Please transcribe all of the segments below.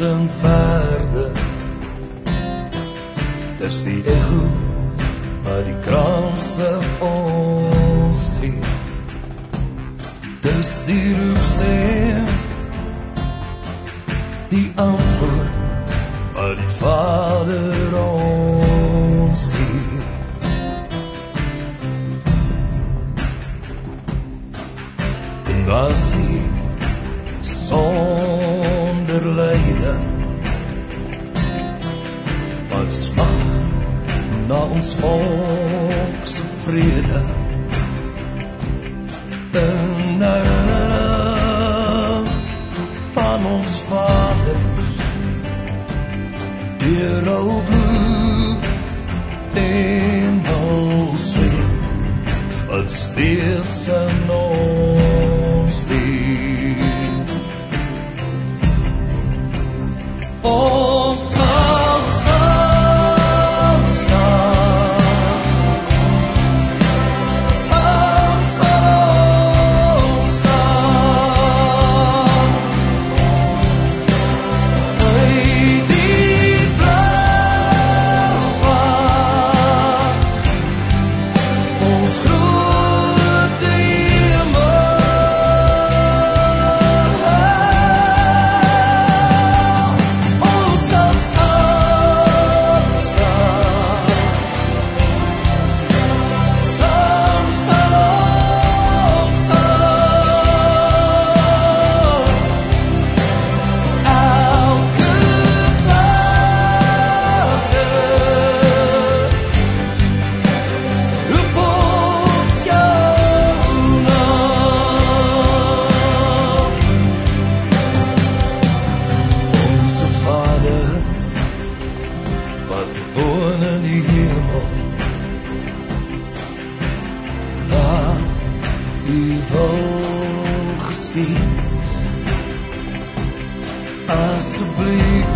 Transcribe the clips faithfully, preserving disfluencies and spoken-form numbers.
duisend perde. Dis die echo wat die kranse ons gee. Dis die roepstem, die antwoord wat die Vader ons gee. En was hy sonder lyde, wat smag na ons volkse vrede. En herinner van ons vaders, deur al bloed en al sweet, wat steeds in ons leef. Ons sal saam staan, saam sal ons staan, uit die blauw vaart, ons grote hemel. Ons sal saam staan, saam sal ons staan, elke vlakte roep ons jou naam. Onze Vader, wat woon in die hemel, laat die wil geskied. Asseblief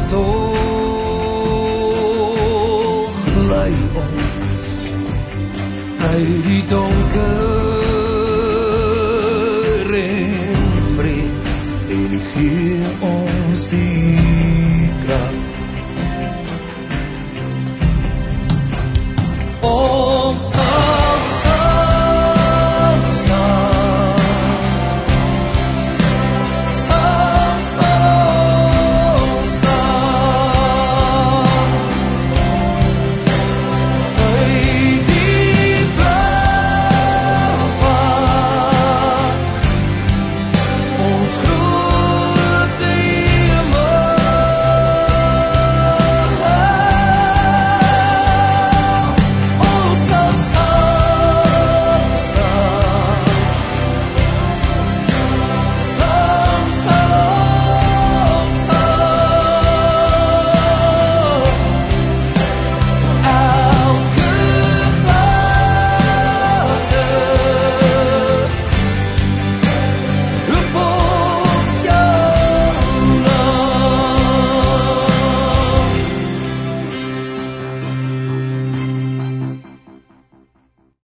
toch, lei ons uit die donker